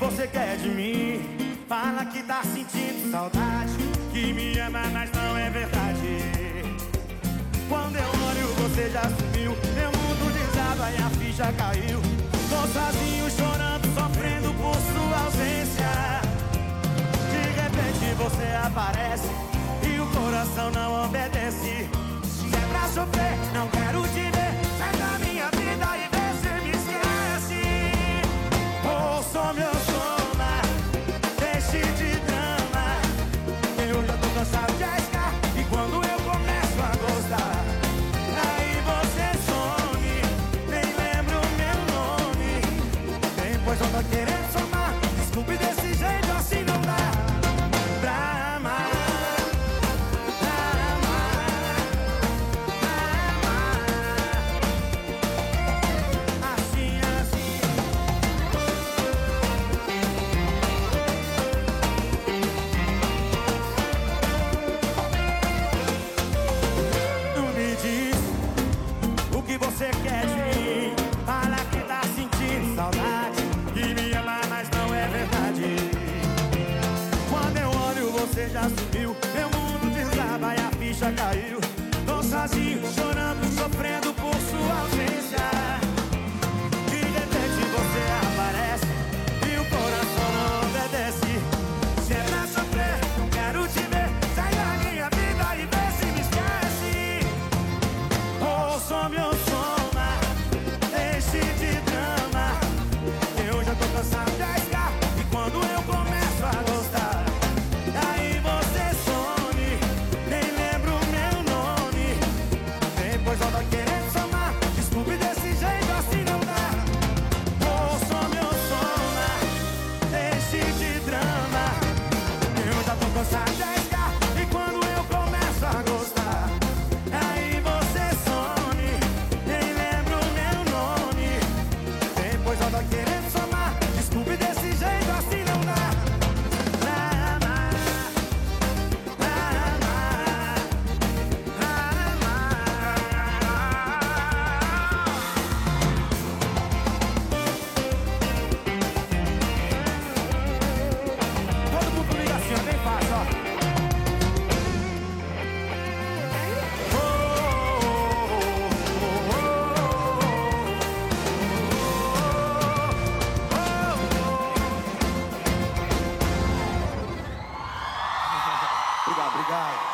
você quer de mim? Fala que tá sentindo saudade, que me ama, mas não é verdade. Quando eu olho, você já sumiu, meu mundo desaba e a ficha caiu. Tô sozinho, chorando, sofrendo por sua ausência. De repente você aparece e o coração não obedece. Se é pra sofrer, não quero te ver. Sai da minha vida e vê se me esquece. Ouça meu soma, deixe de drama. Eu já tô cansado de arriscar, e quando eu começo a gostar, aí você some, nem lembro meu nome. Depois eu tô querendo somar. Desculpe, desse jeito assim não dá pra amar. Você quer de mim? Fala que tá sentindo saudade, que me ama, mas não é verdade. Quando eu olho, você já sumiu, meu mundo desaba e a ficha caiu. Tô sozinho, chorando, sofrendo por sua ausência. De repente você aparece e o coração não obedece. Se é pra sofrer, não quero te ver. Sai da minha vida e vê se me esquece. Ouça meu soma, deixe de drama. Eu já tô cansado de arriscar, e quando eu começo a gostar, aí você some, nem lembro meu nome. Depois eu tô querendo somar. Desculpe, desse jeito assim não dá. Ouça meu soma, deixe de drama. Eu já tô cansado de arriscar, e quando eu começo a gostar, aí você some, nem lembro meu nome. Depois eu tô querendo somar. Desculpe, desse jeito assim não dá pra amar, pra amar, pra amar. Todo mundo comigo assim, ó, bem fácil, ó. Obrigado, obrigado.